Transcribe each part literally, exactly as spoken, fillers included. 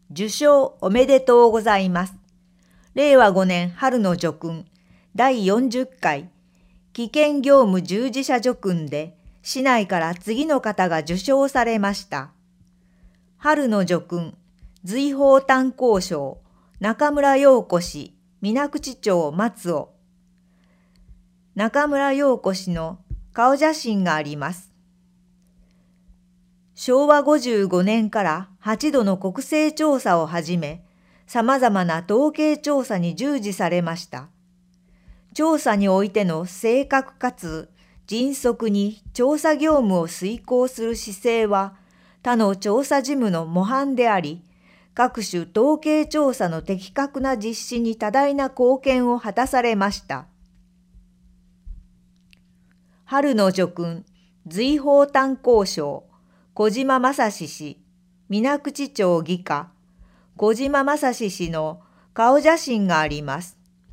受賞おめでとうございます。れいわごねん春の叙勲だいよんじゅっかい危険業務従事者叙勲で市内から次の方が受賞されました。春の叙勲瑞宝炭鉱賞中村陽子氏水口町松尾。中村陽子氏の顔写真があります。しょうわごじゅうごねんからはちどの国勢調査をはじめ、さまざまな統計調査に従事されました。調査においての正確かつ迅速に調査業務を遂行する姿勢は、他の調査事務の模範であり、各種統計調査の的確な実施に多大な貢献を果たされました。春の叙勲瑞宝炭鉱賞小島正史氏水口町技科小島正史氏の顔写真があります。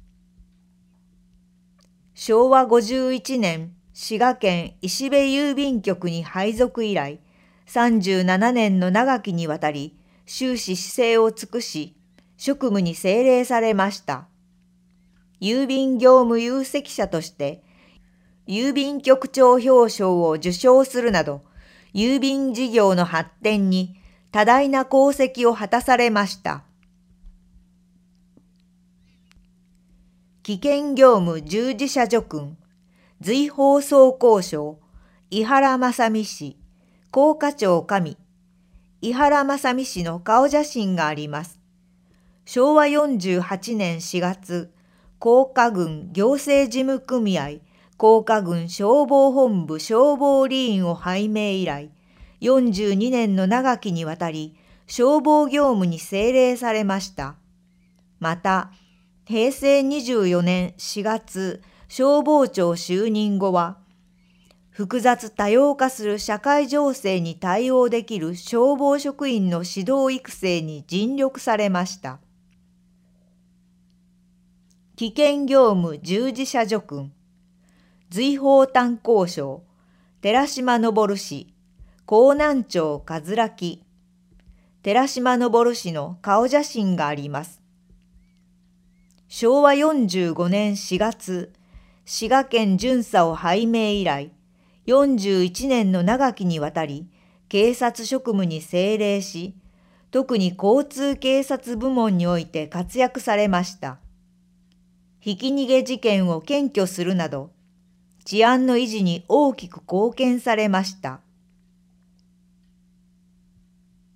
しょうわごじゅういちねん滋賀県石部郵便局に配属以来、さんじゅうななねんの長きにわたり終始姿勢を尽くし、職務に精励されました。郵便業務有責者として、郵便局長表彰を受賞するなど、郵便事業の発展に多大な功績を果たされました。危険業務従事者叙勲瑞宝装甲賞井原正美氏甲賀町上。井原正美氏の顔写真があります。しょうわよんじゅうはちねんしがつ、甲賀郡行政事務組合甲賀郡消防本部消防理員を拝命以来、よんじゅうにねんの長きにわたり消防業務に精励されました。また、へいせいにじゅうよねんしがつ消防庁就任後は、複雑多様化する社会情勢に対応できる消防職員の指導育成に尽力されました。危険業務従事者叙勲瑞宝炭鉱賞寺島昇氏江南町葛木。寺島昇氏の顔写真があります。しょうわよんじゅうごねんしがつ、滋賀県巡査を拝命以来、よんじゅういちねんの長きにわたり、警察職務に精励し、特に交通警察部門において活躍されました。ひき逃げ事件を検挙するなど、治安の維持に大きく貢献されました。